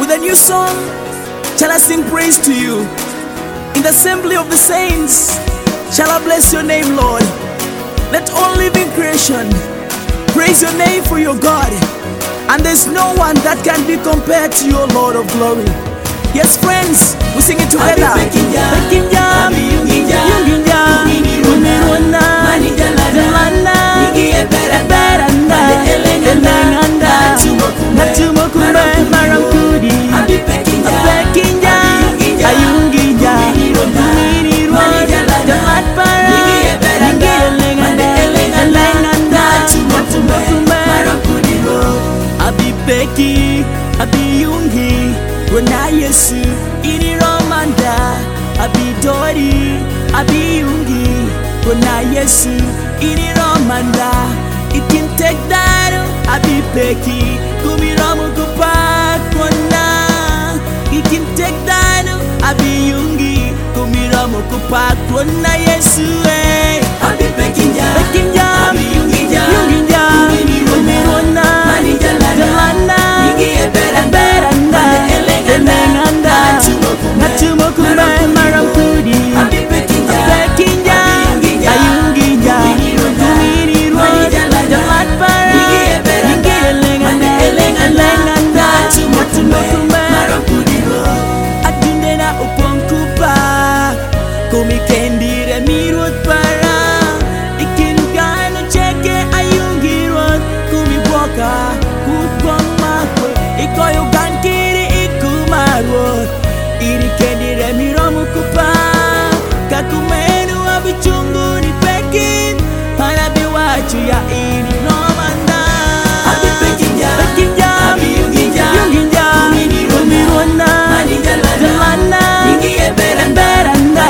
With a new song shall I sing praise to you. In the assembly of the saints shall I bless your name, Lord. Let all living creation praise your name, for your God, and there's no one that can be compared to your Lord of glory. Yes, friends, we sing it together. Abibeki, abiyungi, wana Yesu ini romanda. Abidori, abiyungi, wana Yesu ini romanda. It can take that, abibeki, kumiromu kupak wana. It can take that, abiyungi, kumiromu kupak wana Yesu. Abibeki ja, abiyungi ja, yungi ja, kumirona. Kumikendire mirut para ikin gano cheke ayungi rot kumiboka kupang makwe ikoyo gankiri ikumarot iri kendire miromu kupa kakumenu abichungu ni pekin hanabi wachu ya ini romanda abi pekinja abi yunginja kumirona jalana ingiye beranda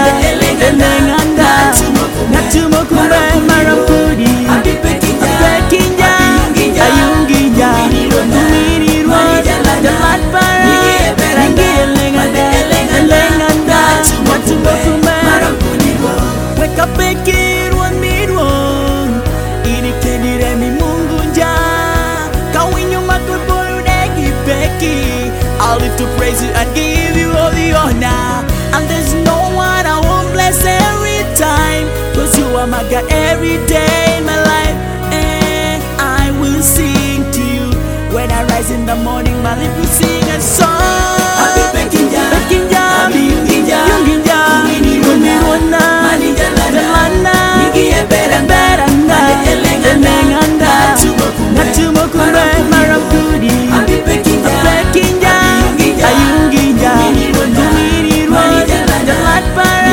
Natumo kumbe marapudi Pekinja ayunginja kumirirwa jalat para elenganda Natumo kumbe weka pekirwa mirwa ini kendire mi mungunja kawinyo makoboru degi peki I'll live to praise you and give you all the honor. And there's no one I won't bless every time, cause you are my God every day in my life. And I will sing to you when I rise in the morning, my lips will sing a song. Pekinja, yunginja, kumirona, jalana, beranda, elenganda, natumo kumbe marapudi. Pekinja, ayunginja, kumirirwa jalat para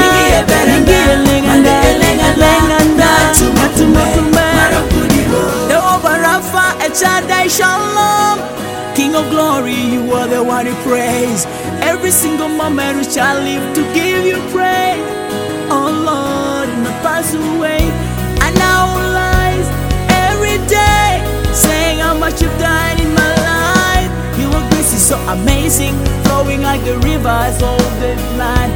elenganda, natumo kumbe. Jehovah Rapha, El Shaddai, Shalom, King of glory, you are the one who praise. Every single moment we shall live to give you praise. Oh Lord, not pass away, and our lives every day, saying how much you've done in my life. Your grace is so amazing, flowing like the rivers of the land.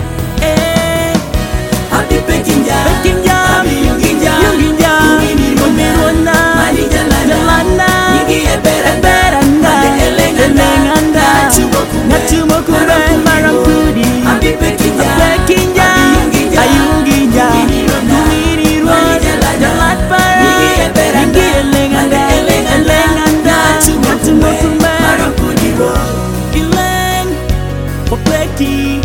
Abi Pekinja, yunginja, kumirona, jalana, beranda, elenganda, natumo kumbe marapudi. Pekinja, ayunginja, kumirirwa jalat para elenganda, natumo kumbe. Ileng popeki